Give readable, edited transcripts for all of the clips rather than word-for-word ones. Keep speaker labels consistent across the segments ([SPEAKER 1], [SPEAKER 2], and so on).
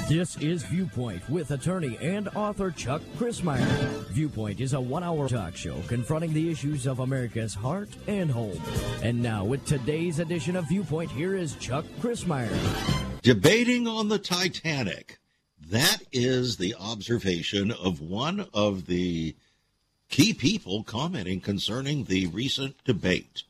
[SPEAKER 1] This is Viewpoint with attorney and author Chuck Crismier. Viewpoint is a one-hour talk show confronting the issues of America's heart and home. And now, with today's edition of Viewpoint, here is Chuck Crismier.
[SPEAKER 2] Debating on the Titanic. That is the observation of one of the key people commenting concerning the recent debate.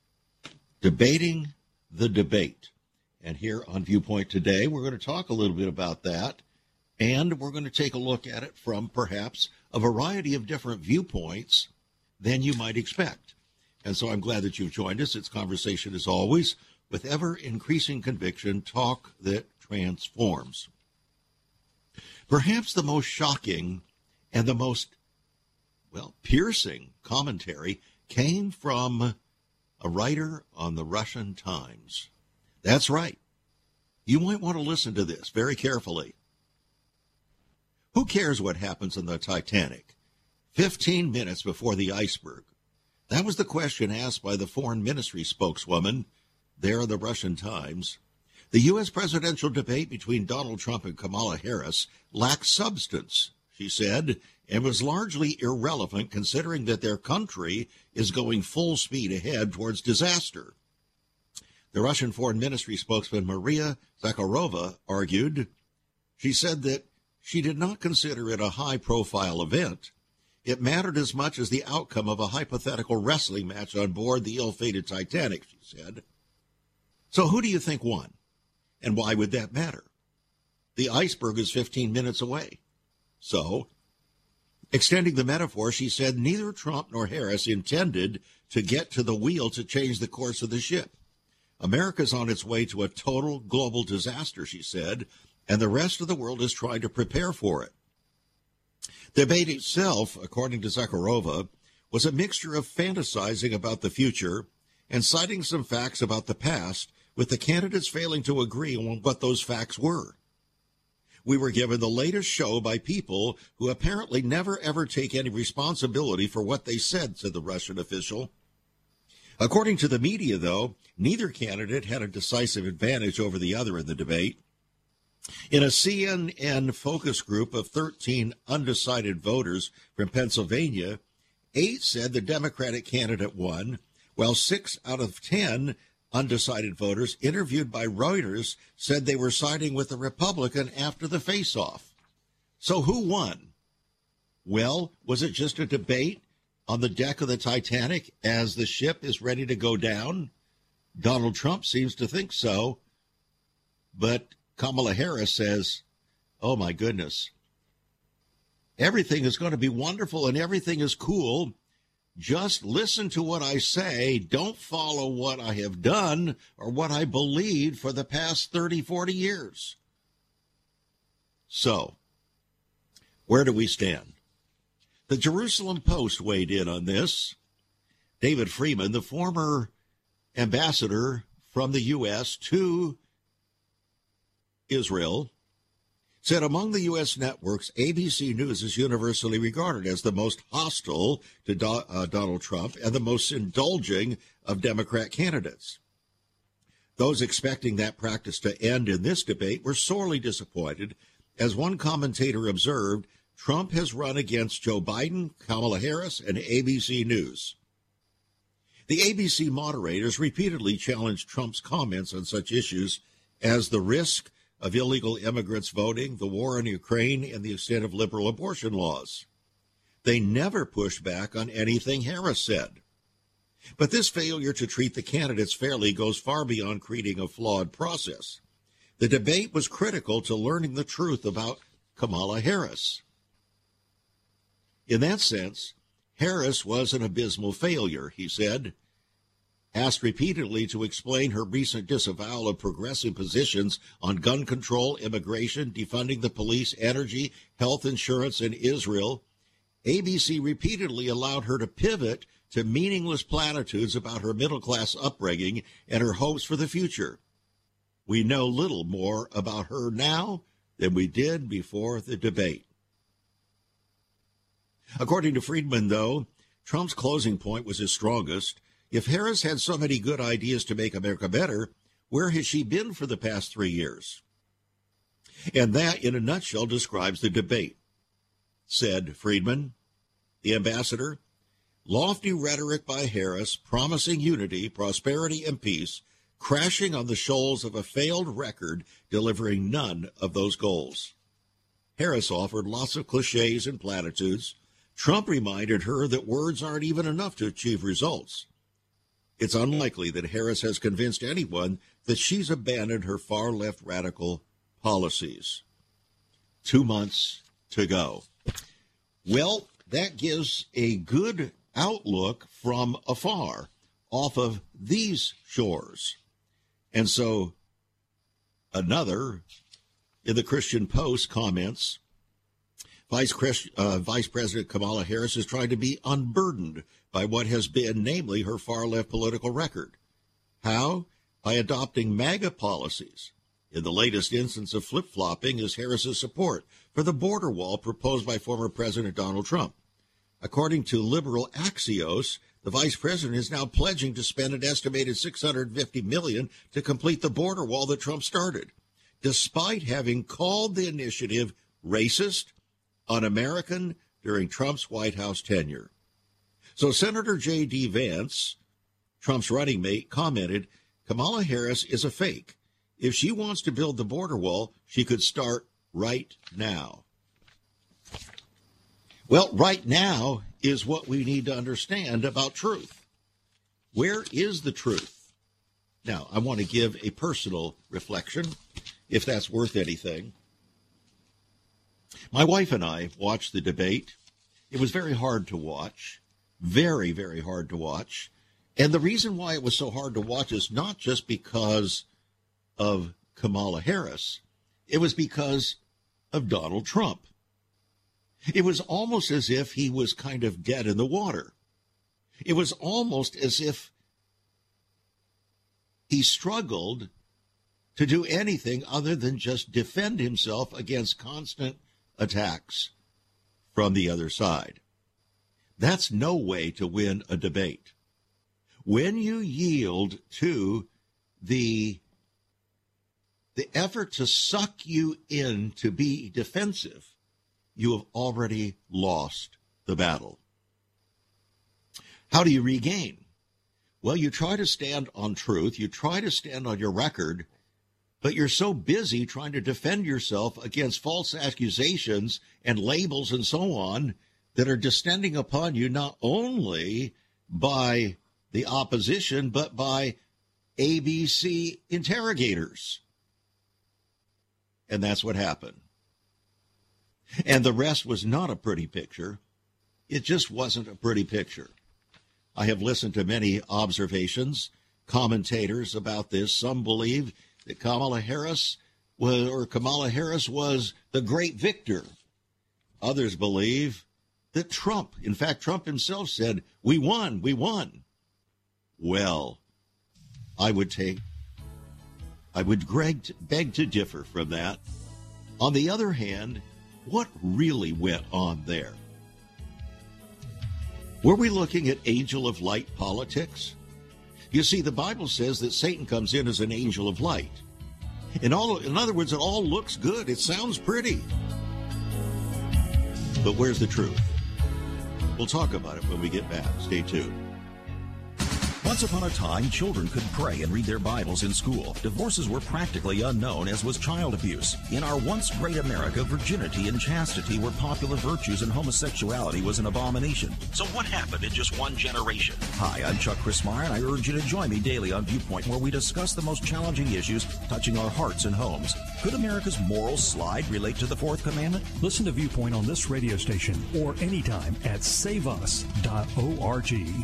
[SPEAKER 2] Debating the debate. And here on Viewpoint today, we're going to talk a little bit about that, and we're going to take a look at it from perhaps a variety of different viewpoints than you might expect. And so I'm glad that you've joined us. It's conversation, as always, with ever-increasing conviction, talk that transforms. Perhaps the most shocking and the most, piercing commentary came from a writer on the Russian Times. That's right. You might want to listen to this very carefully. Who cares what happens in the Titanic? 15 minutes before the iceberg. That was the question asked by the foreign ministry spokeswoman there in the Russian Times. The U.S. presidential debate between Donald Trump and Kamala Harris lacked substance, she said, and was largely irrelevant considering that their country is going full speed ahead towards disaster. The Russian Foreign Ministry spokesman Maria Zakharova argued. She said that she did not consider it a high-profile event. It mattered as much as the outcome of a hypothetical wrestling match on board the ill-fated Titanic, she said. So who do you think won? And why would that matter? The iceberg is 15 minutes away. So, extending the metaphor, she said neither Trump nor Harris intended to get to the wheel to change the course of the ship. America's on its way to a total global disaster, she said, and the rest of the world is trying to prepare for it. The debate itself, according to Zakharova, was a mixture of fantasizing about the future and citing some facts about the past, with the candidates failing to agree on what those facts were. We were given the latest show by people who apparently never ever take any responsibility for what they said the Russian official. According to the media, though, neither candidate had a decisive advantage over the other in the debate. In a CNN focus group of 13 undecided voters from Pennsylvania, 8 said the Democratic candidate won, while 6 out of 10 undecided voters interviewed by Reuters said they were siding with the Republican after the face-off. So who won? Well, was it just a debate on the deck of the Titanic as the ship is ready to go down? Donald Trump seems to think so. But Kamala Harris says, oh, my goodness, everything is going to be wonderful and everything is cool. Just listen to what I say. Don't follow what I have done or what I believed for the past 30, 40 years. So, where do we stand? The Jerusalem Post weighed in on this. David Freeman, the former ambassador from the U.S. to Israel, said among the U.S. networks, ABC News is universally regarded as the most hostile to Donald Trump and the most indulging of Democrat candidates. Those expecting that practice to end in this debate were sorely disappointed. As one commentator observed, Trump has run against Joe Biden, Kamala Harris, and ABC News. The ABC moderators repeatedly challenged Trump's comments on such issues as the risk of illegal immigrants voting, the war in Ukraine, and the extent of liberal abortion laws. They never pushed back on anything Harris said. But this failure to treat the candidates fairly goes far beyond creating a flawed process. The debate was critical to learning the truth about Kamala Harris. In that sense, Harris was an abysmal failure, he said. Asked repeatedly to explain her recent disavowal of progressive positions on gun control, immigration, defunding the police, energy, health insurance, and Israel, ABC repeatedly allowed her to pivot to meaningless platitudes about her middle-class upbringing and her hopes for the future. We know little more about her now than we did before the debate. According to Friedman, though, Trump's closing point was his strongest. If Harris had so many good ideas to make America better, where has she been for the past 3 years? And that, in a nutshell, describes the debate. Said Friedman, the ambassador, lofty rhetoric by Harris promising unity, prosperity, and peace, crashing on the shoals of a failed record, delivering none of those goals. Harris offered lots of cliches and platitudes. Trump reminded her that words aren't even enough to achieve results. It's unlikely that Harris has convinced anyone that she's abandoned her far-left radical policies. 2 months to go. Well, that gives a good outlook from afar off of these shores. And so another in the Christian Post comments, Vice President Kamala Harris is trying to be unburdened by what has been, namely, her far-left political record. How? By adopting MAGA policies. In the latest instance of flip-flopping is Harris's support for the border wall proposed by former President Donald Trump. According to liberal Axios, the vice president is now pledging to spend an estimated $650 million to complete the border wall that Trump started, despite having called the initiative racist, un-American during Trump's White House tenure. So Senator J.D. Vance, Trump's running mate, commented, Kamala Harris is a fake. If she wants to build the border wall, she could start right now. Well, right now is what we need to understand about truth. Where is the truth? Now, I want to give a personal reflection, if that's worth anything. My wife and I watched the debate. It was very hard to watch, very, very hard to watch. And the reason why it was so hard to watch is not just because of Kamala Harris. It was because of Donald Trump. It was almost as if he was kind of dead in the water. It was almost as if he struggled to do anything other than just defend himself against constant attacks from the other side. That's no way to win a debate. When you yield to the effort to suck you in to be defensive, you have already lost the battle. How do you regain? Well, you try to stand on truth. You try to stand on your record, but you're so busy trying to defend yourself against false accusations and labels and so on that are descending upon you not only by the opposition, but by ABC interrogators. And that's what happened. And the rest was not a pretty picture. It just wasn't a pretty picture. I have listened to many observations, commentators about this. Some believe that Kamala Harris was the great victor. Others believe that Trump, in fact, Trump himself said, we won. Well, I would beg to differ from that. On the other hand, what really went on there? Were we looking at angel of light politics? You see, the Bible says that Satan comes in as an angel of light. In other words, it all looks good. It sounds pretty. But where's the truth? We'll talk about it when we get back. Stay tuned.
[SPEAKER 3] Once upon a time, children could pray and read their Bibles in school. Divorces were practically unknown, as was child abuse. In our once great America, virginity and chastity were popular virtues and homosexuality was an abomination. So what happened in just one generation? Hi, I'm Chuck Crismier, and I urge you to join me daily on Viewpoint, where we discuss the most challenging issues touching our hearts and homes. Could America's moral slide relate to the Fourth Commandment?
[SPEAKER 4] Listen to Viewpoint on this radio station or anytime at saveus.org.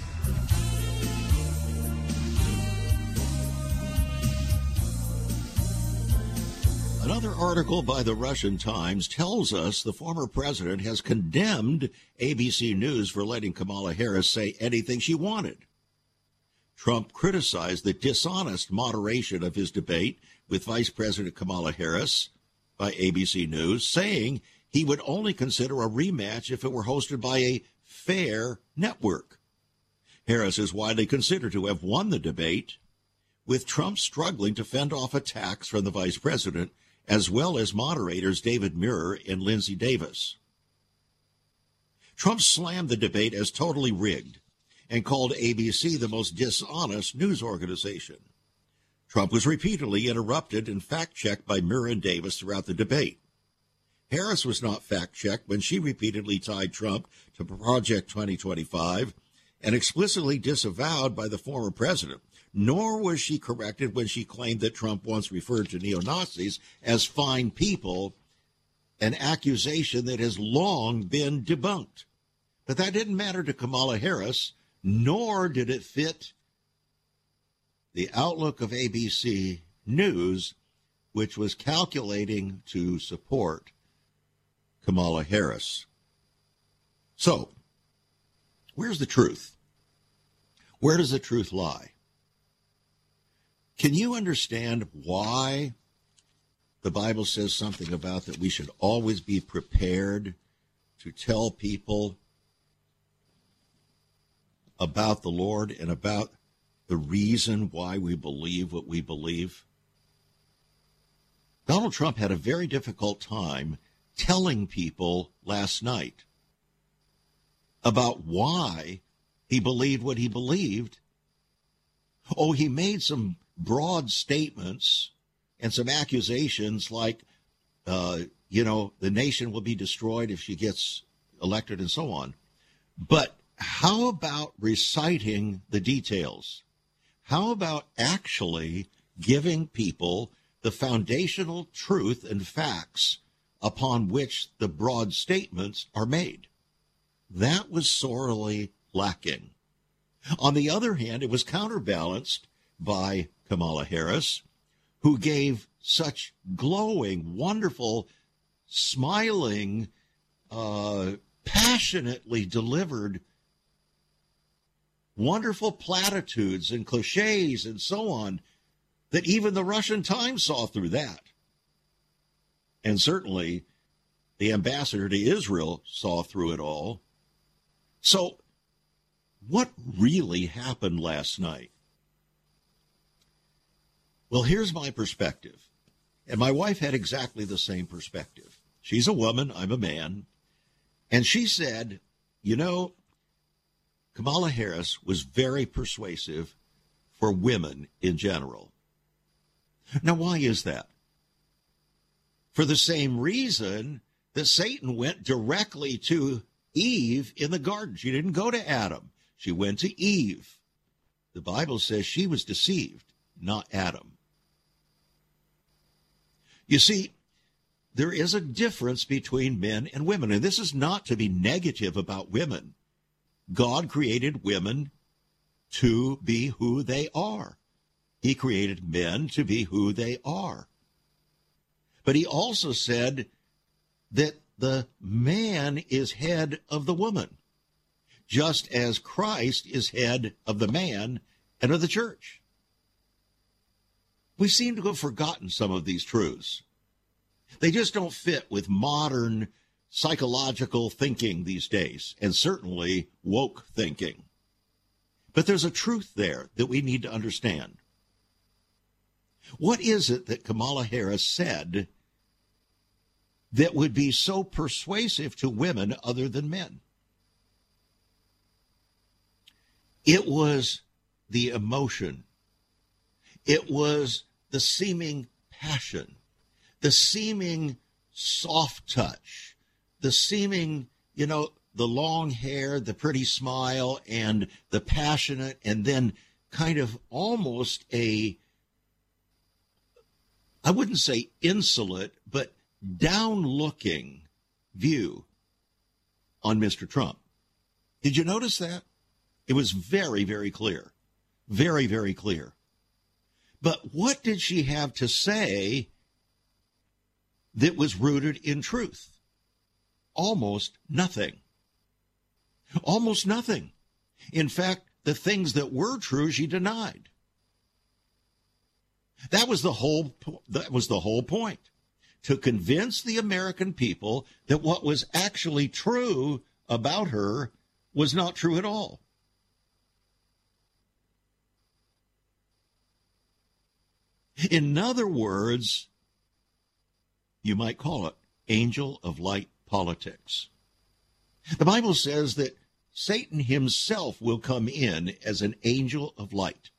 [SPEAKER 2] Another article by the Russian Times tells us the former president has condemned ABC News for letting Kamala Harris say anything she wanted. Trump criticized the dishonest moderation of his debate with Vice President Kamala Harris by ABC News, saying he would only consider a rematch if it were hosted by a fair network. Harris is widely considered to have won the debate, with Trump struggling to fend off attacks from the vice president as well as moderators David Muir and Lindsay Davis. Trump slammed the debate as totally rigged and called ABC the most dishonest news organization. Trump was repeatedly interrupted and fact-checked by Muir and Davis throughout the debate. Harris was not fact-checked when she repeatedly tied Trump to Project 2025 and explicitly disavowed by the former president, nor was she corrected when she claimed that Trump once referred to neo-Nazis as fine people, an accusation that has long been debunked. But that didn't matter to Kamala Harris, nor did it fit the outlook of ABC News, which was calculating to support Kamala Harris. So, where's the truth? Where does the truth lie? Can you understand why the Bible says something about that we should always be prepared to tell people about the Lord and about the reason why we believe what we believe? Donald Trump had a very difficult time telling people last night about why he believed what he believed. Oh, he made some broad statements and some accusations like, the nation will be destroyed if she gets elected and so on. But how about reciting the details? How about actually giving people the foundational truth and facts upon which the broad statements are made? That was sorely lacking. On the other hand, it was counterbalanced by Kamala Harris, who gave such glowing, wonderful, smiling, passionately delivered wonderful platitudes and cliches and so on that even the Russian Times saw through that. And certainly the ambassador to Israel saw through it all. So what really happened last night? Well, here's my perspective. And my wife had exactly the same perspective. She's a woman, I'm a man. And she said, Kamala Harris was very persuasive for women in general. Now, why is that? For the same reason that Satan went directly to Eve in the garden. She didn't go to Adam. She went to Eve. The Bible says she was deceived, not Adam. You see, there is a difference between men and women, and this is not to be negative about women. God created women to be who they are. He created men to be who they are. But he also said that the man is head of the woman, just as Christ is head of the man and of the church. We seem to have forgotten some of these truths. They just don't fit with modern psychological thinking these days, and certainly woke thinking. But there's a truth there that we need to understand. What is it that Kamala Harris said that would be so persuasive to women other than men? It was the emotion. It was the seeming passion, the seeming soft touch, the seeming, the long hair, the pretty smile, and the passionate, and then kind of almost I wouldn't say insolent, but down-looking view on Mr. Trump. Did you notice that? It was very, very clear. Very, very clear. But what did she have to say that was rooted in truth? Almost nothing. Almost nothing. In fact, the things that were true, she denied. That was the whole point. To convince the American people that what was actually true about her was not true at all. In other words, You might call it angel of light politics. The Bible says that Satan himself will come in as an angel of light.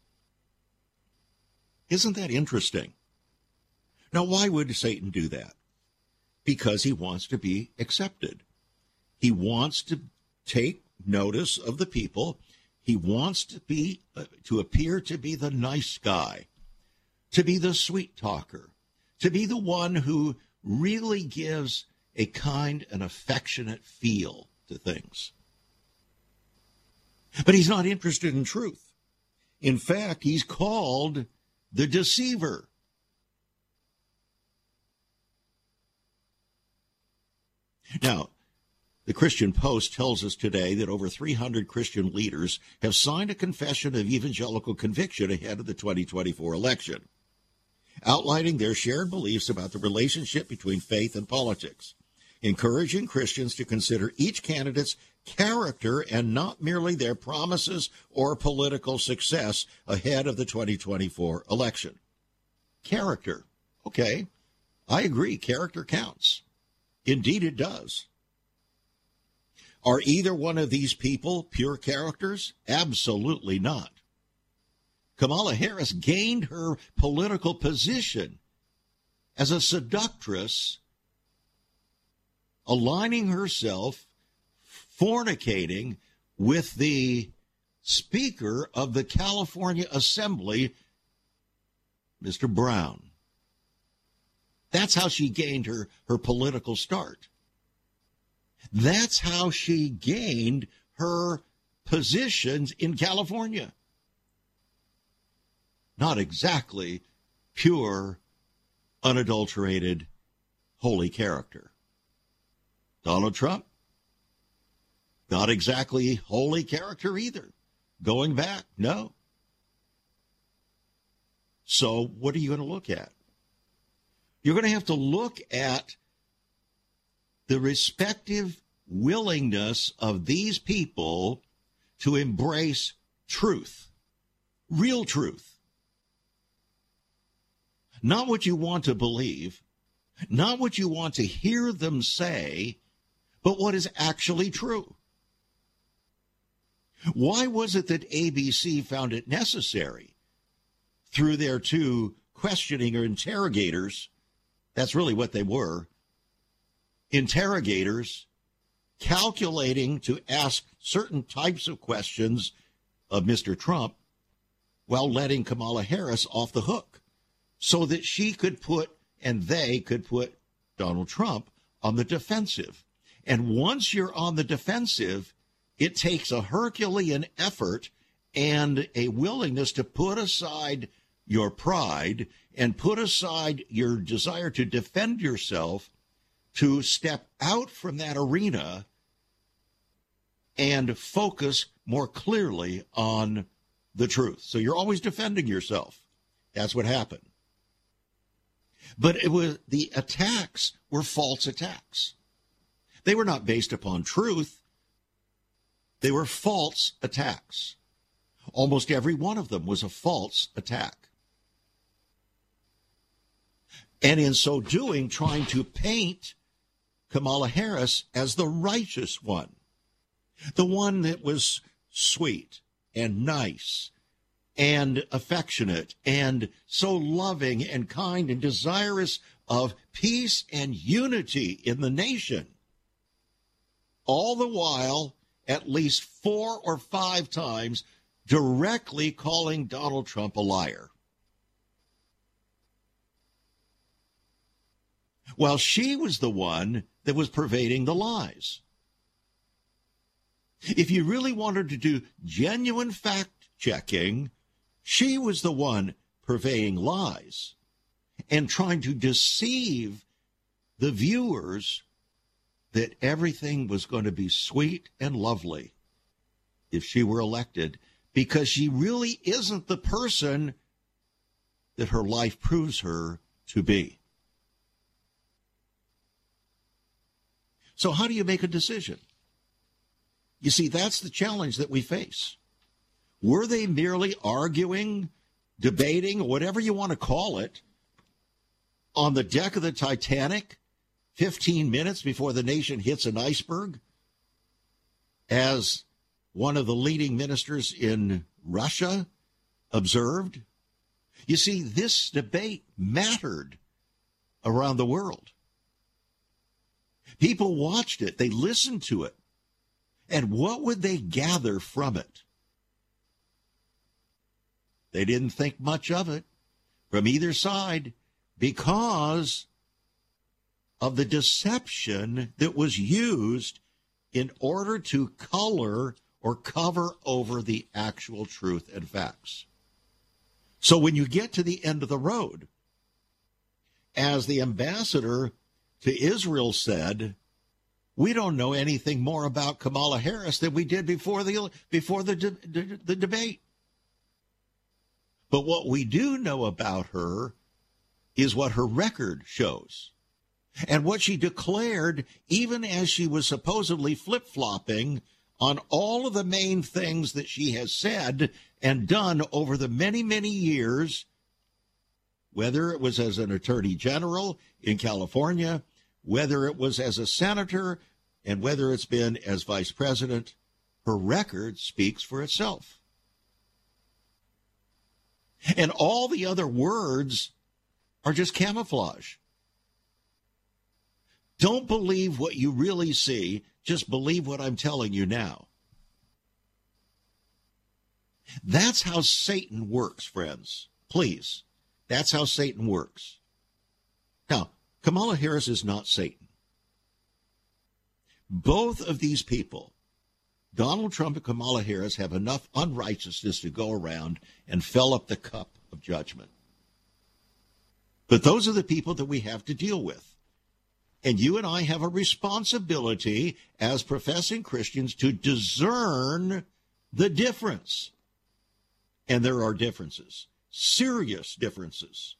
[SPEAKER 2] Isn't that interesting? Now, why would Satan do that? Because he wants to be accepted. He wants to take notice of the people. He wants to be to appear to be the nice guy, to be the sweet talker, to be the one who really gives a kind and affectionate feel to things. But he's not interested in truth. In fact, he's called the deceiver. Now, the Christian Post tells us today that over 300 Christian leaders have signed a confession of evangelical conviction ahead of the 2024 election, outlining their shared beliefs about the relationship between faith and politics, encouraging Christians to consider each candidate's character and not merely their promises or political success ahead of the 2024 election. Character. Okay, I agree, character counts. Indeed, it does. Are either one of these people pure characters? Absolutely not. Kamala Harris gained her political position as a seductress, aligning herself, fornicating with the Speaker of the California Assembly, Mr. Brown. That's how she gained her political start. That's how she gained her positions in California. Not exactly pure, unadulterated, holy character. Donald Trump, not exactly holy character either. Going back, no. So what are you going to look at? You're going to have to look at the respective willingness of these people to embrace truth, real truth. Not what you want to believe, not what you want to hear them say, but what is actually true. Why was it that ABC found it necessary, through their two questioning or interrogators, that's really what they were, interrogators, calculating to ask certain types of questions of Mr. Trump while letting Kamala Harris off the hook so that she could put, and they could put, Donald Trump on the defensive. And once you're on the defensive, it takes a Herculean effort and a willingness to put aside your pride and put aside your desire to defend yourself, to step out from that arena and focus more clearly on the truth. So you're always defending yourself. That's what happened. But the attacks were false attacks. They were not based upon truth. They were false attacks. Almost every one of them was a false attack. And in so doing, trying to paint Kamala Harris as the righteous one, the one that was sweet and nice and affectionate and so loving and kind and desirous of peace and unity in the nation. All the while, at least 4 or 5 times, directly calling Donald Trump a liar. While she was the one that was pervading the lies. If you really wanted to do genuine fact-checking, she was the one purveying lies and trying to deceive the viewers that everything was going to be sweet and lovely if she were elected, because she really isn't the person that her life proves her to be. So how do you make a decision? You see, that's the challenge that we face. Were they merely arguing, debating, or whatever you want to call it, on the deck of the Titanic 15 minutes before the nation hits an iceberg, as one of the leading ministers in Russia observed. You see, this debate mattered around the world. People watched it. They listened to it. And what would they gather from it? They didn't think much of it from either side because of the deception that was used in order to color or cover over the actual truth and facts. So when you get to the end of the road, as the ambassador to Israel said, we don't know anything more about Kamala Harris than we did before the debate. But what we do know about her is what her record shows. And what she declared, even as she was supposedly flip-flopping on all of the main things that she has said and done over the many, many years, whether it was as an attorney general in California, whether it was as a senator, and whether it's been as vice president, her record speaks for itself. And all the other words are just camouflage. Don't believe what you really see. Just believe what I'm telling you now. That's how Satan works, friends. Please. That's how Satan works. Now, Kamala Harris is not Satan. Both of these people, Donald Trump and Kamala Harris, have enough unrighteousness to go around and fill up the cup of judgment. But those are the people that we have to deal with. And you and I have a responsibility as professing Christians to discern the difference. And there are differences, serious differences.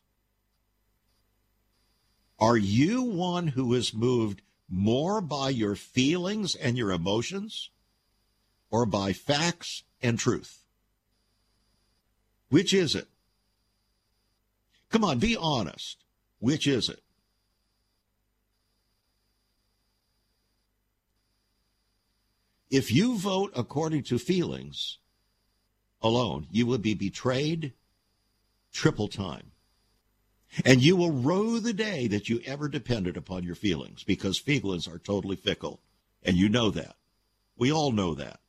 [SPEAKER 2] Are you one who is moved more by your feelings and your emotions, or by facts and truth? Which is it? Come on, be honest. Which is it? If you vote according to feelings alone, you will be betrayed triple time. And you will rue the day that you ever depended upon your feelings, because feelings are totally fickle. And you know that. We all know that.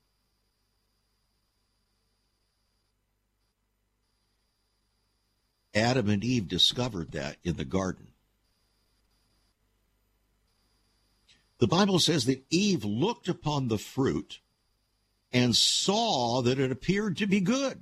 [SPEAKER 2] Adam and Eve discovered that in the garden. The Bible says that Eve looked upon the fruit and saw that it appeared to be good.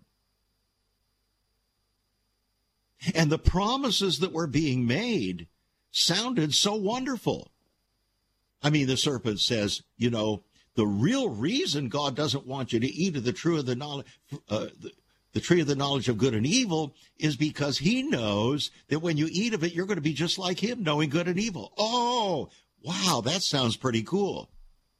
[SPEAKER 2] And the promises that were being made sounded so wonderful. I mean, the serpent says, you know, the real reason God doesn't want you to eat of the tree of the knowledge, the tree of the knowledge of good and evil, is because he knows that when you eat of it, you're going to be just like him, knowing good and evil. Oh, wow, that sounds pretty cool.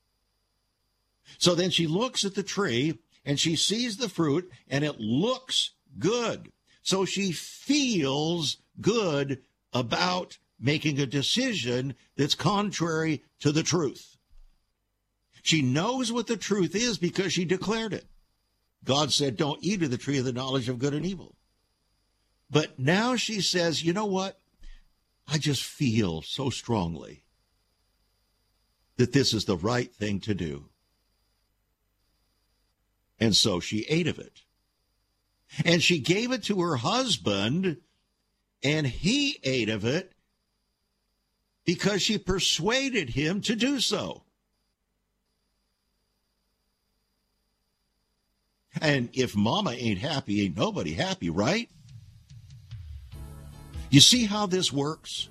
[SPEAKER 2] So then she looks at the tree and she sees the fruit and it looks good. So she feels good about making a decision that's contrary to the truth. She knows what the truth is because she declared it. God said, don't eat of the tree of the knowledge of good and evil. But now she says, you know what? I just feel so strongly that this is the right thing to do. And so she ate of it. And she gave it to her husband, and he ate of it because she persuaded him to do so. And if mama ain't happy, ain't nobody happy, right? You see how this works?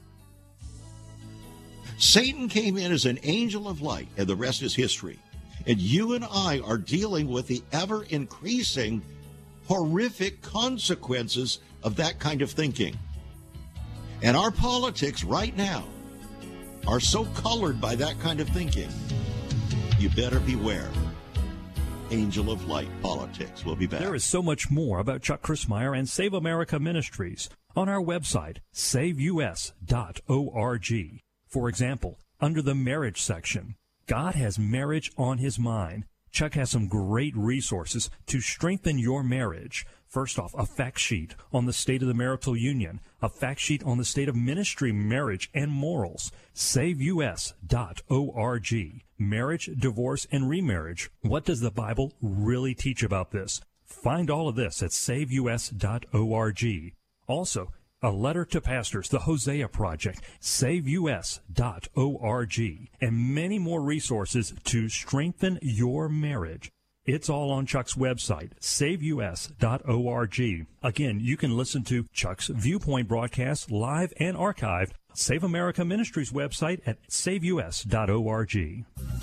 [SPEAKER 2] Satan came in as an angel of light, and the rest is history. And you and I are dealing with the ever-increasing horrific consequences of that kind of thinking. And our politics right now are so colored by that kind of thinking. You better beware. Angel of Light Politics. We'll be back.
[SPEAKER 4] There is so much more about Chuck Crismier and Save America Ministries on our website, saveus.org. For example, under the marriage section, God has marriage on his mind. Chuck has some great resources to strengthen your marriage. First off, a fact sheet on the state of the marital union, a fact sheet on the state of ministry, marriage, and morals. SaveUS.org. Marriage, divorce, and remarriage. What does the Bible really teach about this? Find all of this at SaveUS.org. Also, a letter to pastors, the Hosea Project, SaveUS.org, and many more resources to strengthen your marriage. It's all on Chuck's website, SaveUS.org. Again, you can listen to Chuck's Viewpoint broadcast live and archived. Save America Ministries website at SaveUS.org.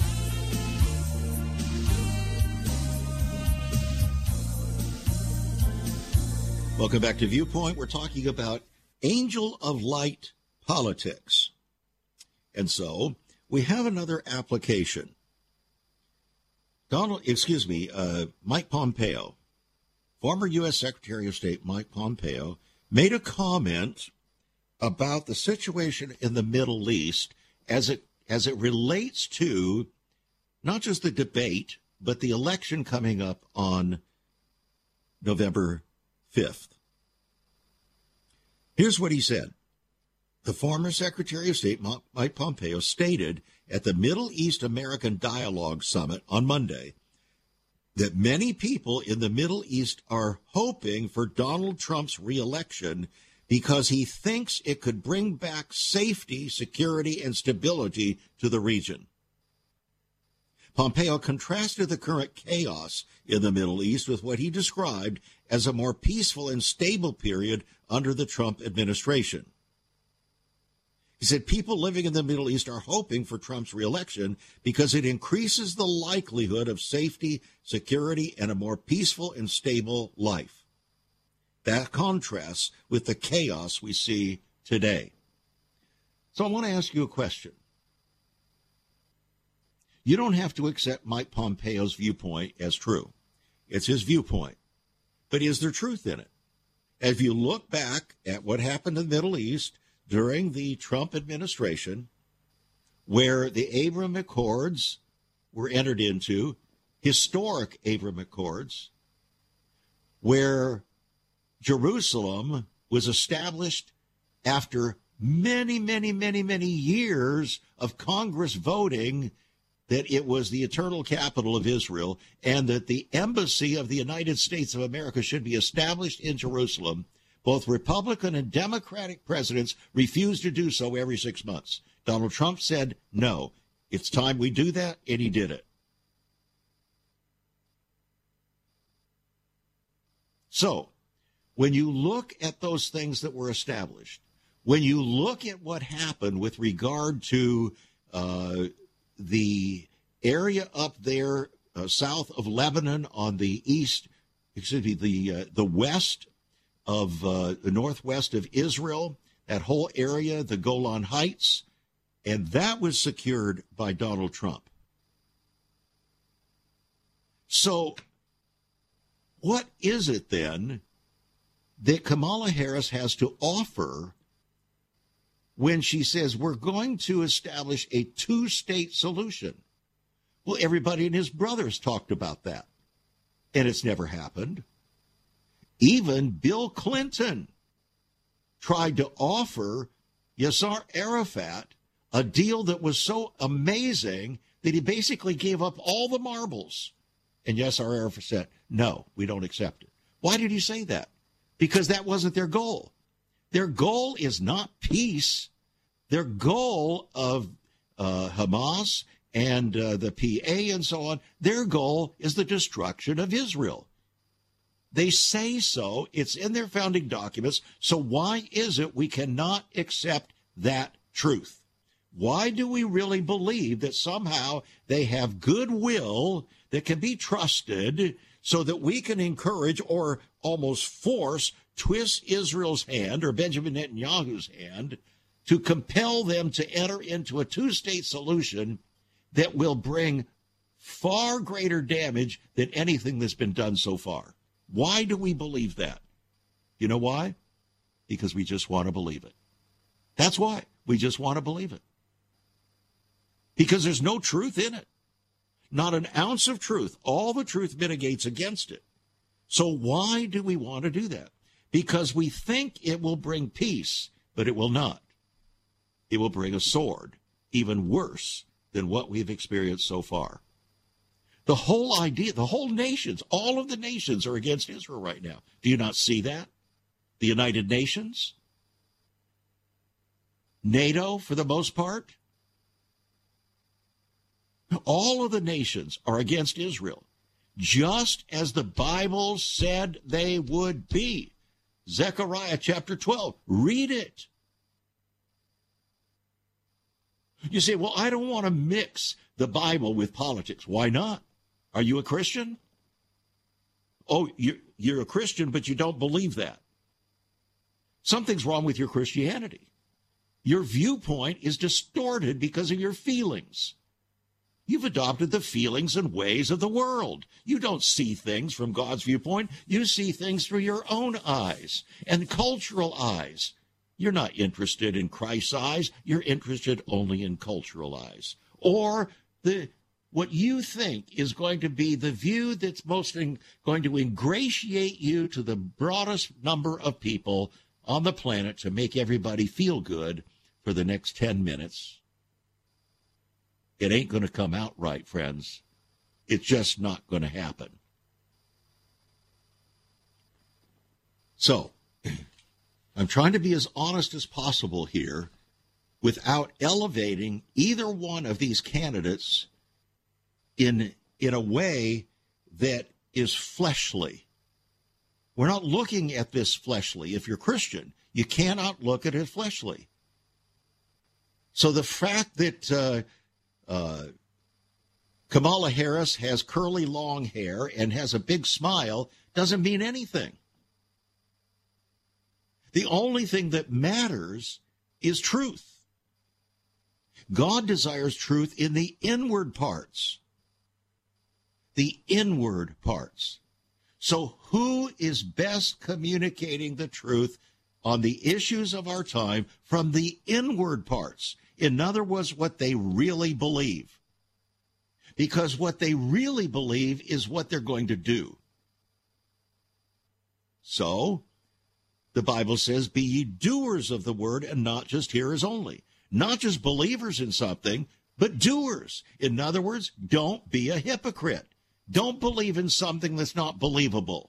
[SPEAKER 2] Welcome back to Viewpoint. We're talking about angel of light politics. And so we have another application. Mike Pompeo, former U.S. Secretary of State Mike Pompeo, made a comment about the situation in the Middle East as it relates to not just the debate, but the election coming up on November 5th. Here's what he said. The former Secretary of State, Mike Pompeo, stated at the Middle East American Dialogue Summit on Monday that many people in the Middle East are hoping for Donald Trump's reelection because he thinks it could bring back safety, security, and stability to the region. Pompeo contrasted the current chaos in the Middle East with what he described as a more peaceful and stable period under the Trump administration. He said people living in the Middle East are hoping for Trump's reelection because it increases the likelihood of safety, security, and a more peaceful and stable life. That contrasts with the chaos we see today. So I want to ask you a question. You don't have to accept Mike Pompeo's viewpoint as true. It's his viewpoint. But is there truth in it? If you look back at what happened in the Middle East during the Trump administration, where the Abraham Accords were entered into, historic Abraham Accords, where Jerusalem was established after many, many, many, many years of Congress voting that it was the eternal capital of Israel and that the embassy of the United States of America should be established in Jerusalem. Both Republican and Democratic presidents refused to do so every 6 months. Donald Trump said, no, it's time we do that, and he did it. So, when you look at those things that were established, when you look at what happened with regard to the area up there south of Lebanon on the west of the northwest of Israel, that whole area, the Golan Heights, and that was secured by Donald Trump. So what is it then that Kamala Harris has to offer when she says we're going to establish a two-state solution? Well, everybody and his brothers talked about that, and it's never happened. Even Bill Clinton tried to offer Yasser Arafat a deal that was so amazing that he basically gave up all the marbles. And Yasser Arafat said, no, we don't accept it. Why did he say that? Because that wasn't their goal. Their goal is not peace. Their goal of Hamas and the PA and so on, their goal is the destruction of Israel. They say so. It's in their founding documents. So why is it we cannot accept that truth? Why do we really believe that somehow they have goodwill that can be trusted so that we can encourage or almost force, twist Israel's hand or Benjamin Netanyahu's hand to compel them to enter into a two-state solution that will bring far greater damage than anything that's been done so far? Why do we believe that? You know why? Because we just want to believe it. That's why. We just want to believe it. Because there's no truth in it. Not an ounce of truth. All the truth mitigates against it. So why do we want to do that? Because we think it will bring peace, but it will not. It will bring a sword, even worse than what we've experienced so far. The whole idea, the whole nations, all of the nations are against Israel right now. Do you not see that? The United Nations? NATO, for the most part? All of the nations are against Israel, just as the Bible said they would be. Zechariah chapter 12. Read it. You say, well, I don't want to mix the Bible with politics. Why not? Are you a Christian? Oh, you're a Christian, but you don't believe that. Something's wrong with your Christianity. Your viewpoint is distorted because of your feelings. You've adopted the feelings and ways of the world. You don't see things from God's viewpoint. You see things through your own eyes and cultural eyes. You're not interested in Christ's eyes. You're interested only in cultural eyes. Or what you think is going to be the view that's most going to ingratiate you to the broadest number of people on the planet to make everybody feel good for the next 10 minutes. It ain't going to come out right, friends. It's just not going to happen. So, I'm trying to be as honest as possible here without elevating either one of these candidates in a way that is fleshly. We're not looking at this fleshly. If you're Christian, you cannot look at it fleshly. So the fact that Kamala Harris has curly long hair and has a big smile doesn't mean anything. The only thing that matters is truth. God desires truth in the inward parts. The inward parts. So who is best communicating the truth on the issues of our time from the inward parts? In other words, what they really believe. Because what they really believe is what they're going to do. So, the Bible says, be ye doers of the word and not just hearers only. Not just believers in something, but doers. In other words, don't be a hypocrite. Don't believe in something that's not believable.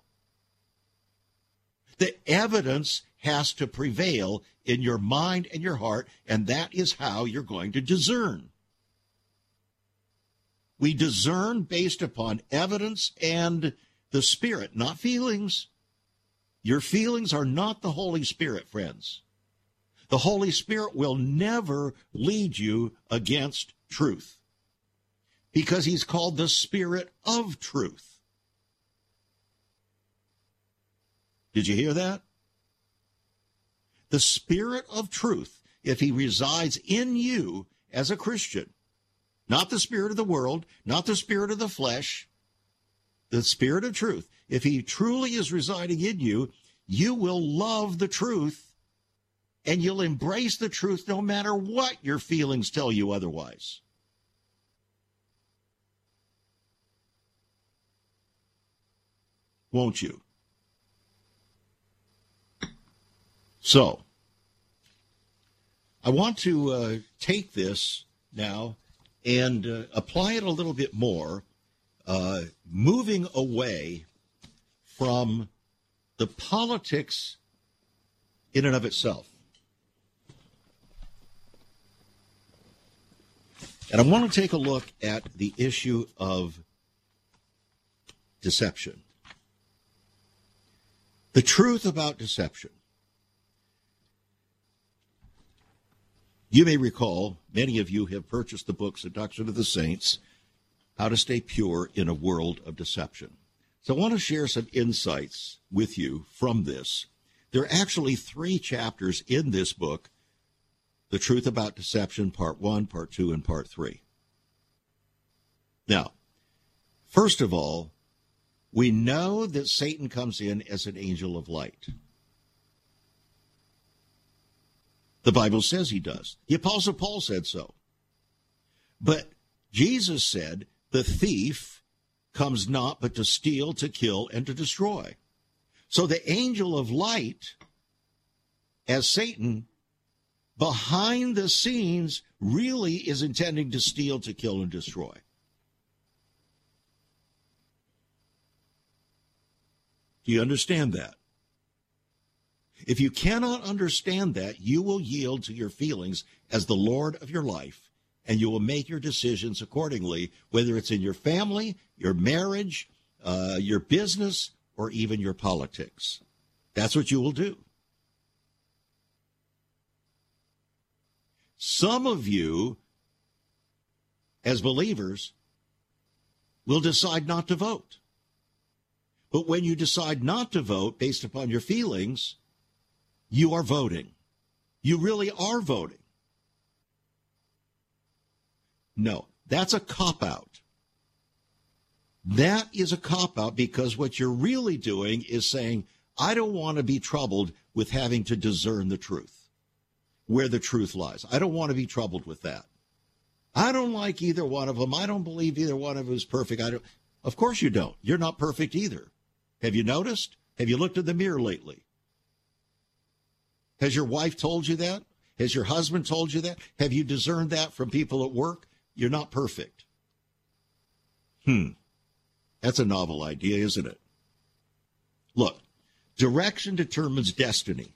[SPEAKER 2] The evidence has to prevail in your mind and your heart, and that is how you're going to discern. We discern based upon evidence and the Spirit, not feelings. Your feelings are not the Holy Spirit, friends. The Holy Spirit will never lead you against truth because he's called the Spirit of truth. Did you hear that? The Spirit of truth, if he resides in you as a Christian, not the spirit of the world, not the spirit of the flesh, the Spirit of truth, if he truly is residing in you, you will love the truth and you'll embrace the truth no matter what your feelings tell you otherwise. Won't you? So, I want to take this now and apply it a little bit more, moving away from the politics in and of itself. And I want to take a look at the issue of deception. The truth about deception. You may recall, many of you have purchased the book, Seduction of the Saints, How to Stay Pure in a World of Deception. So I want to share some insights with you from this. There are actually 3 chapters in this book, The Truth About Deception, Part 1, Part 2, and Part 3. Now, first of all, we know that Satan comes in as an angel of light. The Bible says he does. The Apostle Paul said so. But Jesus said, the thief comes not but to steal, to kill, and to destroy. So the angel of light, as Satan, behind the scenes, really is intending to steal, to kill, and destroy. Do you understand that? If you cannot understand that, you will yield to your feelings as the Lord of your life, and you will make your decisions accordingly, whether it's in your family, your marriage, your business, or even your politics. That's what you will do. Some of you, as believers, will decide not to vote. But when you decide not to vote based upon your feelings, you are voting. You really are voting. No, that's a cop-out. That is a cop-out because what you're really doing is saying, I don't want to be troubled with having to discern the truth, where the truth lies. I don't want to be troubled with that. I don't like either one of them. I don't believe either one of them is perfect. Of course you don't. You're not perfect either. Have you noticed? Have you looked in the mirror lately? Has your wife told you that? Has your husband told you that? Have you discerned that from people at work? You're not perfect. That's a novel idea, isn't it? Look, direction determines destiny.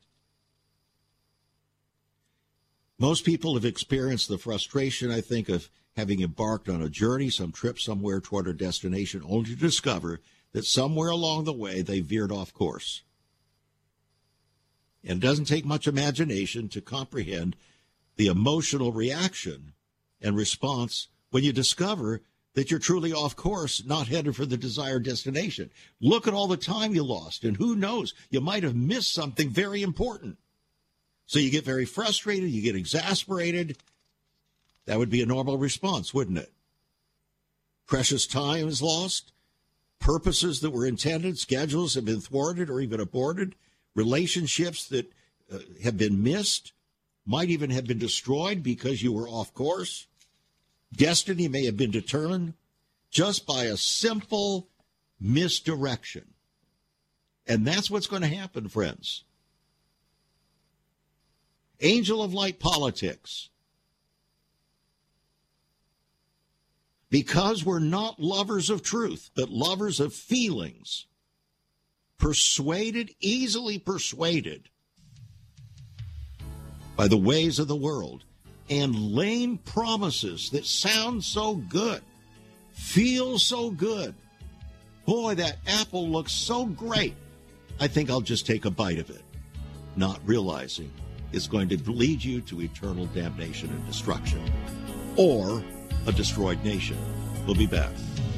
[SPEAKER 2] Most people have experienced the frustration, I think, of having embarked on a journey, some trip somewhere toward a destination, only to discover that somewhere along the way they veered off course. And it doesn't take much imagination to comprehend the emotional reaction and response when you discover that you're truly off course, not headed for the desired destination. Look at all the time you lost, and who knows, you might have missed something very important. So you get very frustrated, you get exasperated. That would be a normal response, wouldn't it? Precious time is lost. Purposes that were intended, schedules have been thwarted or even aborted. Relationships that have been missed might even have been destroyed because you were off course. Destiny may have been determined just by a simple misdirection. And that's what's going to happen, friends. Angel of light politics. Because we're not lovers of truth, but lovers of feelings, persuaded, easily persuaded by the ways of the world, and lame promises that sound so good, feel so good. Boy, that apple looks so great. I think I'll just take a bite of it, not realizing it's going to lead you to eternal damnation and destruction, or a destroyed nation. We'll be back.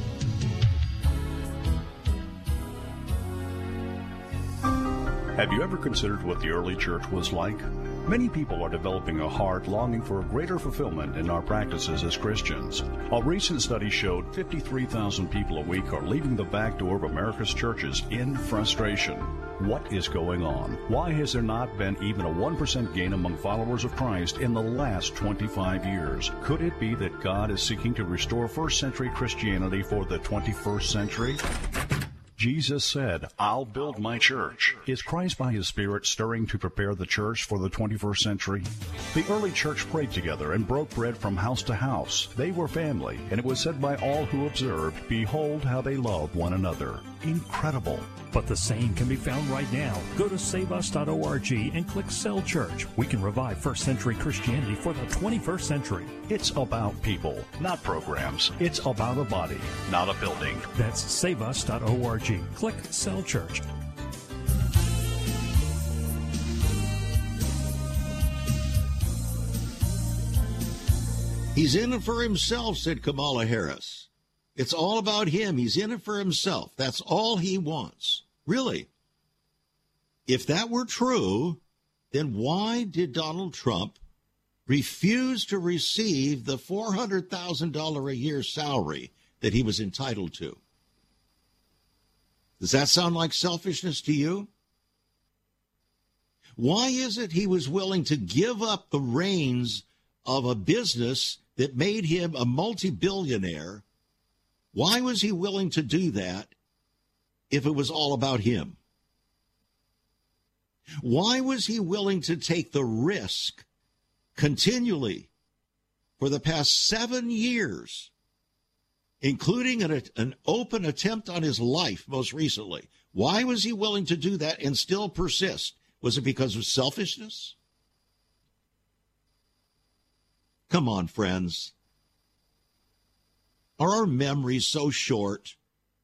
[SPEAKER 5] Have you ever considered what the early church was like? Many people are developing a heart longing for a greater fulfillment in our practices as Christians. A recent study showed 53,000 people a week are leaving the back door of America's churches in frustration. What is going on? Why has there not been even a 1% gain among followers of Christ in the last 25 years? Could it be that God is seeking to restore first century Christianity for the 21st century? Jesus said, I'll build my church. Is Christ by his Spirit stirring to prepare the church for the 21st century? The early church prayed together and broke bread from house to house. They were family, and it was said by all who observed, behold how they love one another. Incredible.
[SPEAKER 4] But the same can be found right now. Go to saveus.org and click Cell Church. We can revive first century Christianity for the 21st century.
[SPEAKER 5] It's about people, not programs. It's about a body, not a building.
[SPEAKER 4] That's saveus.org. Click Cell Church.
[SPEAKER 2] He's in it for himself, said Kamala Harris. It's all about him. He's in it for himself. That's all he wants. Really. If that were true, then why did Donald Trump refuse to receive the $400,000 a year salary that he was entitled to? Does that sound like selfishness to you? Why is it he was willing to give up the reins of a business that made him a multi-billionaire? Why was he willing to do that if it was all about him? Why was he willing to take the risk continually for the past 7 years, including an open attempt on his life most recently? Why was he willing to do that and still persist? Was it because of selfishness? Come on, friends. Are our memories so short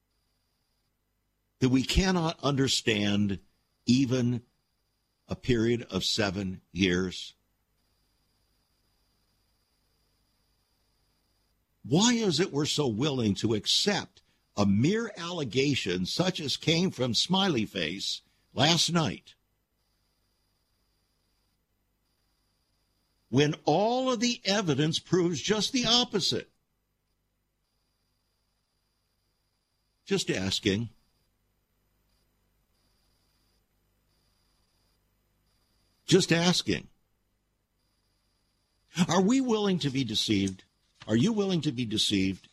[SPEAKER 2] that we cannot understand even a period of 7 years? Why is it we're so willing to accept a mere allegation such as came from Smiley Face last night, when all of the evidence proves just the opposite? Just asking. Just asking. Are we willing to be deceived? Are you willing to be deceived?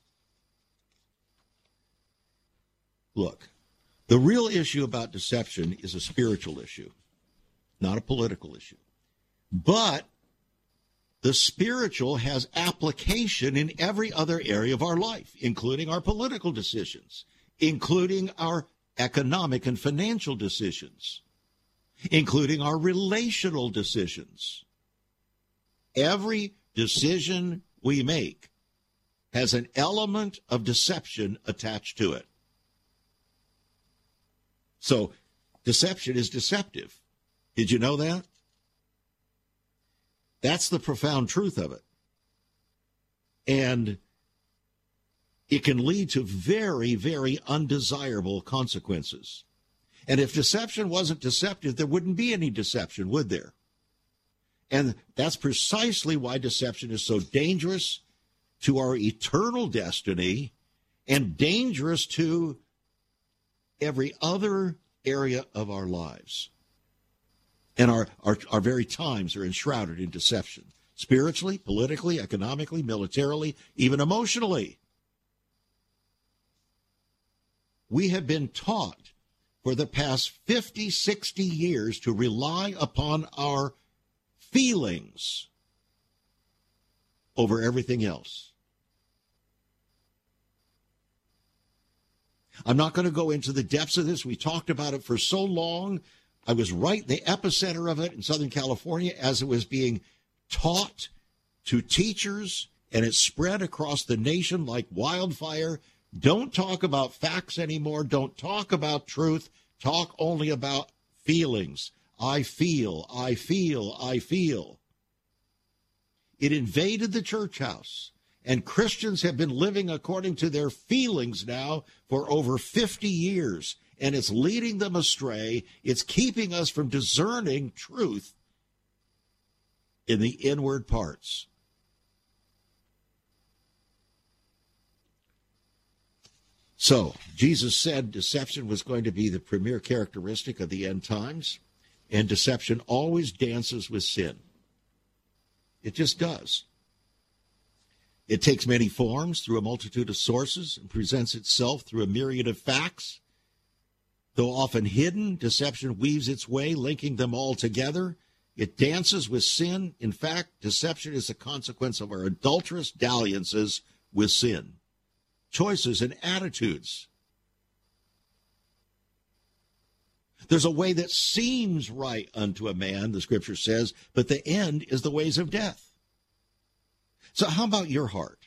[SPEAKER 2] Look, the real issue about deception is a spiritual issue, not a political issue. But the spiritual has application in every other area of our life, including our political decisions, including our economic and financial decisions, including our relational decisions. Every decision we make has an element of deception attached to it. So deception is deceptive. Did you know that? That's the profound truth of it. And it can lead to very, very undesirable consequences. And if deception wasn't deceptive, there wouldn't be any deception, would there? And that's precisely why deception is so dangerous to our eternal destiny and dangerous to every other area of our lives. And our very times are enshrouded in deception, spiritually, politically, economically, militarily, even emotionally. We have been taught for the past 50, 60 years to rely upon our feelings over everything else. I'm not going to go into the depths of this. We talked about it for so long. I was right in the epicenter of it in Southern California as it was being taught to teachers, and it spread across the nation like wildfire. Don't talk about facts anymore. Don't talk about truth. Talk only about feelings. I feel, I feel, I feel. It invaded the church house, and Christians have been living according to their feelings now for over 50 years, and it's leading them astray. It's keeping us from discerning truth in the inward parts. So, Jesus said deception was going to be the premier characteristic of the end times, and deception always dances with sin. It just does. It takes many forms through a multitude of sources and presents itself through a myriad of facts. Though often hidden, deception weaves its way, linking them all together. It dances with sin. In fact, deception is a consequence of our adulterous dalliances with sin, choices and attitudes. There's a way that seems right unto a man, the scripture says, but the end is the ways of death. So how about your heart?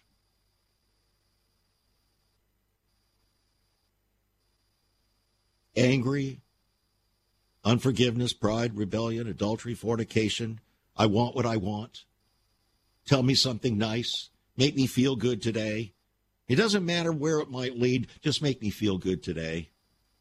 [SPEAKER 2] Angry, unforgiveness, pride, rebellion, adultery, fornication. I want what I want. Tell me something nice. Make me feel good today. It doesn't matter where it might lead. Just make me feel good today.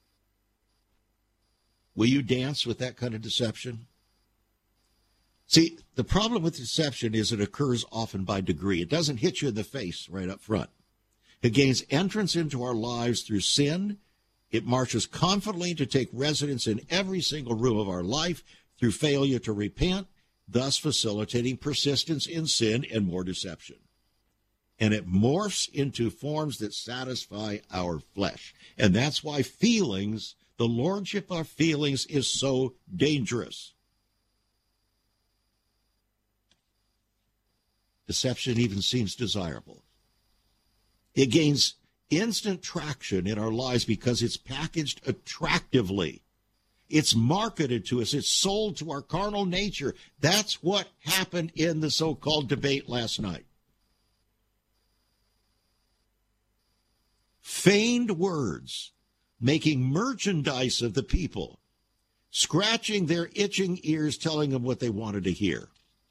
[SPEAKER 2] Will you dance with that kind of deception? See, the problem with deception is it occurs often by degree. It doesn't hit you in the face right up front. It gains entrance into our lives through sin. It marches confidently to take residence in every single room of our life through failure to repent, thus facilitating persistence in sin and more deception. And it morphs into forms that satisfy our flesh. And that's why feelings, the lordship of feelings, is so dangerous. Deception even seems desirable. It gains instant traction in our lives because it's packaged attractively. It's marketed to us. It's sold to our carnal nature. That's what happened in the so-called debate last night. Feigned words, making merchandise of the people, scratching their itching ears, telling them what they wanted to hear.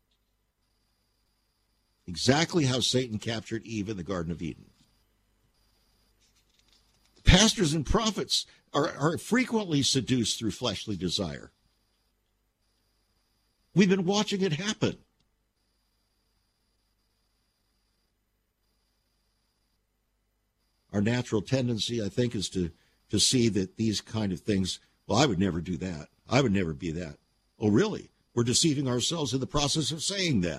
[SPEAKER 2] Exactly how Satan captured Eve in the Garden of Eden. Pastors and prophets are frequently seduced through fleshly desire. We've been watching it happen. Our natural tendency, I think, is to see that these kind of things, well, I would never do that. I would never be that. Oh, really? We're deceiving ourselves in the process of saying that.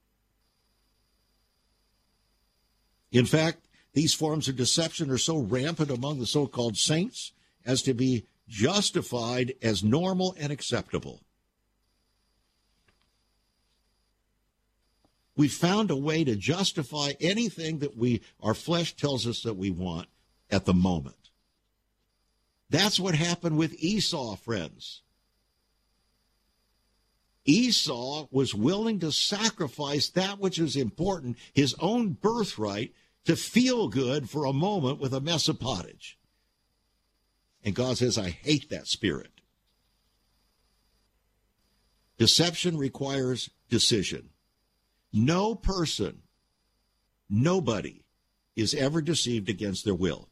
[SPEAKER 2] In fact, these forms of deception are so rampant among the so-called saints as to be justified as normal and acceptable. We found a way to justify anything that our flesh tells us that we want at the moment. That's what happened with Esau, friends. Esau was willing to sacrifice that which is important, his own birthright, to feel good for a moment with a mess of pottage. And God says, I hate that spirit. Deception requires decision. No person, nobody, is ever deceived against their will.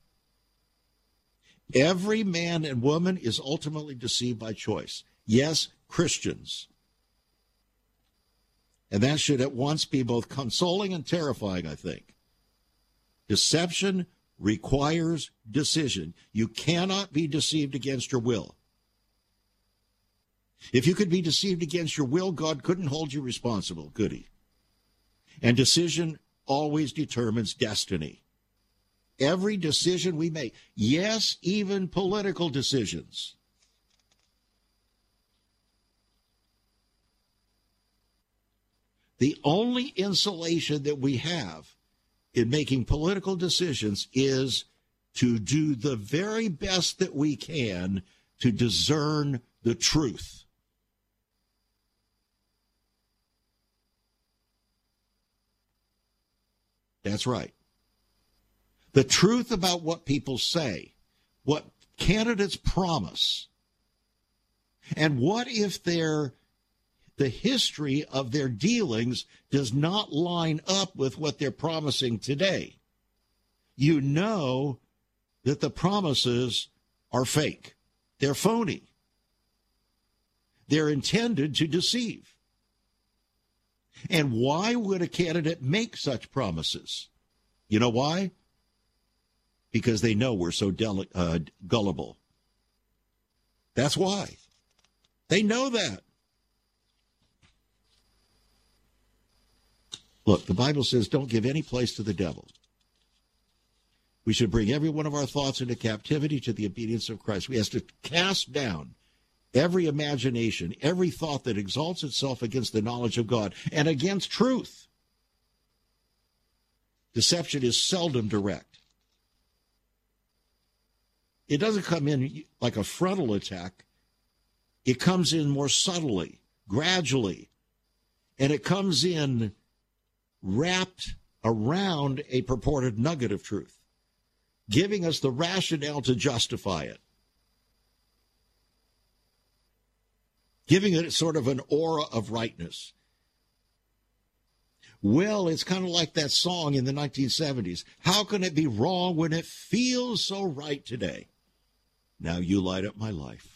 [SPEAKER 2] Every man and woman is ultimately deceived by choice. Yes, Christians. And that should at once be both consoling and terrifying, I think. Deception requires decision. You cannot be deceived against your will. If you could be deceived against your will, God couldn't hold you responsible, could he? And decision always determines destiny. Every decision we make, yes, even political decisions, the only insulation that we have in making political decisions is to do the very best that we can to discern the truth. That's right. The truth about what people say, what candidates promise, and what if the history of their dealings does not line up with what they're promising today. You know that the promises are fake. They're phony. They're intended to deceive. And why would a candidate make such promises? You know why? Because they know we're so gullible. That's why. They know that. Look, the Bible says don't give any place to the devil. We should bring every one of our thoughts into captivity to the obedience of Christ. We have to cast down every imagination, every thought that exalts itself against the knowledge of God and against truth. Deception is seldom direct. It doesn't come in like a frontal attack. It comes in more subtly, gradually, and it comes in wrapped around a purported nugget of truth, giving us the rationale to justify it, giving it sort of an aura of rightness. Well, it's kind of like that song in the 1970s. How can it be wrong when it feels so right today? Now you light up my life.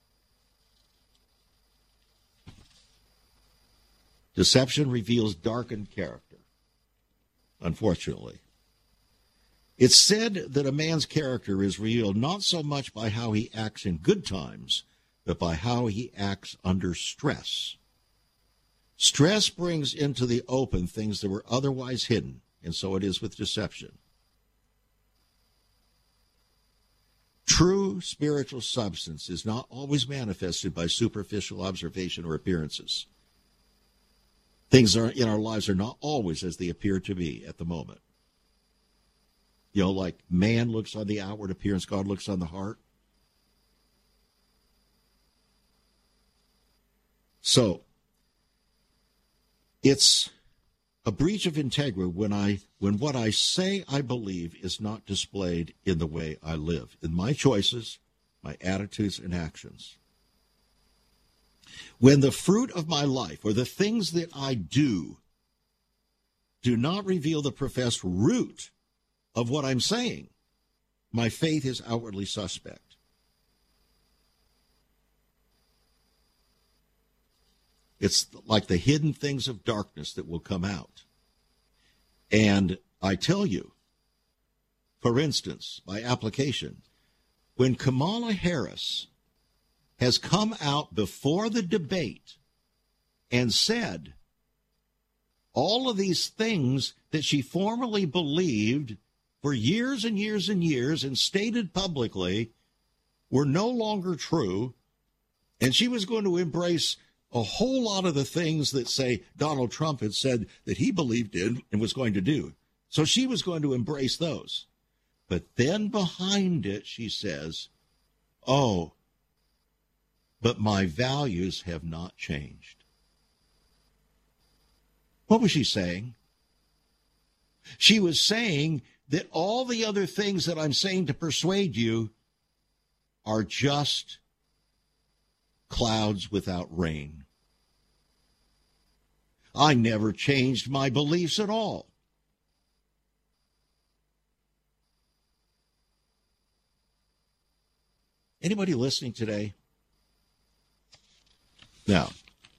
[SPEAKER 2] Deception reveals darkened character, unfortunately. It's said that a man's character is revealed not so much by how he acts in good times, but by how he acts under stress. Stress brings into the open things that were otherwise hidden, and so it is with deception. True spiritual substance is not always manifested by superficial observation or appearances. Things in our lives are not always as they appear to be at the moment. You know, like man looks on the outward appearance, God looks on the heart. So, it's a breach of integrity when what I say I believe is not displayed in the way I live, in my choices, my attitudes, and actions. When the fruit of my life or the things that I do not reveal the professed root of what I'm saying, my faith is outwardly suspect. It's like the hidden things of darkness that will come out. And I tell you, for instance, by application, when Kamala Harris has come out before the debate and said all of these things that she formerly believed for years and years and years and stated publicly were no longer true, and she was going to embrace a whole lot of the things that, say, Donald Trump had said that he believed in and was going to do. So she was going to embrace those. But then behind it, she says, oh, but my values have not changed. What was she saying? She was saying that all the other things that I'm saying to persuade you are just clouds without rain. I never changed my beliefs at all. Anybody listening today? Now,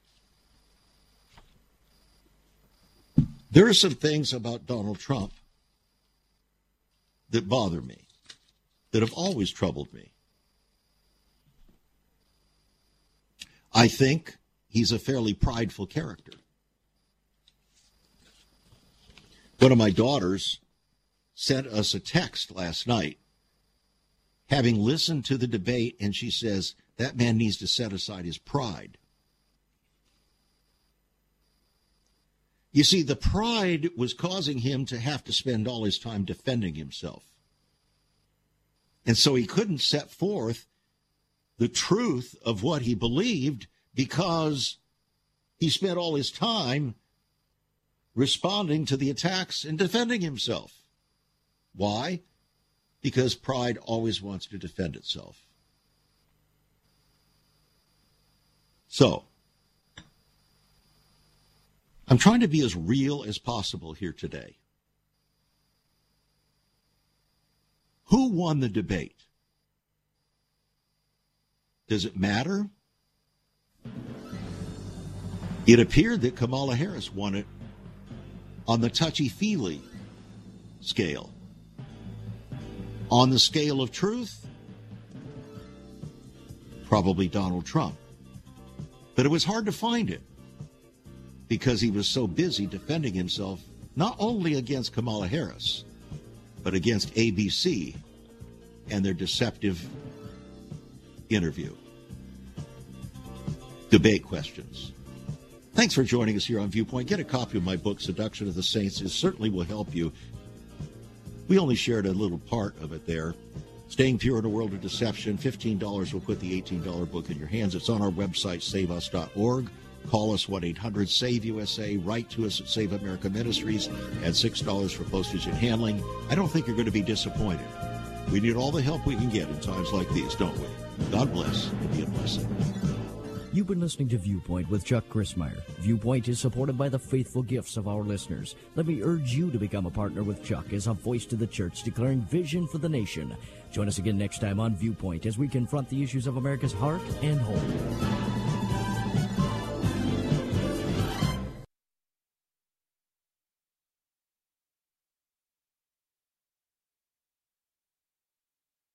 [SPEAKER 2] there are some things about Donald Trump that bother me, that have always troubled me. I think he's a fairly prideful character. One of my daughters sent us a text last night, having listened to the debate, and she says, that man needs to set aside his pride. You see, the pride was causing him to have to spend all his time defending himself. And so he couldn't set forth the truth of what he believed because he spent all his time responding to the attacks and defending himself. Why? Because pride always wants to defend itself. So, I'm trying to be as real as possible here today. Who won the debate? Does it matter? It appeared that Kamala Harris won it on the touchy-feely scale. On the scale of truth, probably Donald Trump. But it was hard to find it because he was so busy defending himself not only against Kamala Harris, but against ABC and their deceptive interview. Debate questions. Thanks for joining us here on Viewpoint. Get a copy of my book, Seduction of the Saints. It certainly will help you. We only shared a little part of it there. Staying Pure in a World of Deception. $15 will put the $18 book in your hands. It's on our website, saveus.org. Call us 1-800-SAVE-USA. Write to us at Save America Ministries. Add $6 for postage and handling. I don't think you're going to be disappointed. We need all the help we can get in times like these, don't we? God bless and be a blessing.
[SPEAKER 1] You've been listening to Viewpoint with Chuck Crismier. Viewpoint is supported by the faithful gifts of our listeners. Let me urge you to become a partner with Chuck as a voice to the church declaring vision for the nation. Join us again next time on Viewpoint as we confront the issues of America's heart and home.